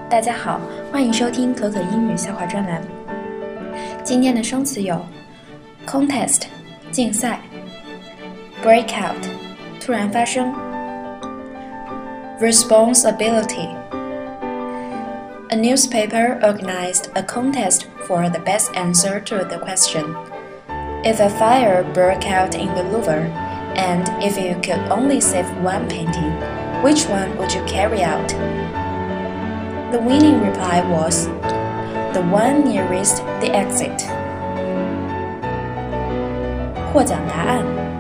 大家好，欢迎收听可可英语笑话专栏。今天的生词有 contest 竞赛， break out 突然发生， responsibility A newspaper organized a contest for the best answer to the question. If a fire broke out in the Louvre, and if you could only save one painting, which one would you carry out? The winning reply was, the one nearest the exit. 获奖答案：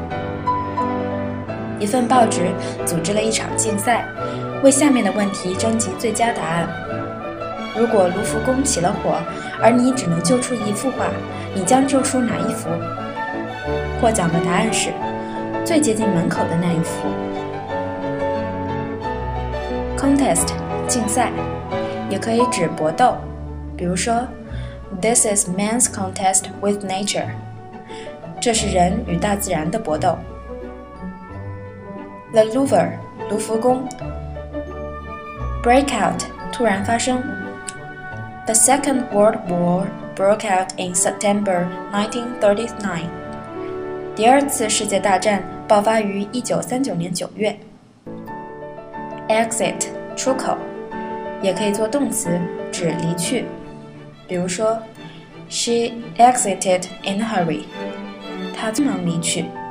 一份报纸组织了一场竞赛，为下面的问题征集最佳答案。如果卢浮宫起了火，而你只能救出一幅画，你将救出哪一幅？获奖的答案是最接近门口的那一幅。Contest 竞赛也可以指搏斗，比如说 This is man's contest with nature. 这是人与大自然的搏斗。The Louvre 卢浮宫。Break out 突然发生。The Second World War broke out in September 1939. 第二次世界大战爆发于1939年9月。Exit 出口也可以做动词，指离去，比如说 She exited in a hurry. 她匆忙离去。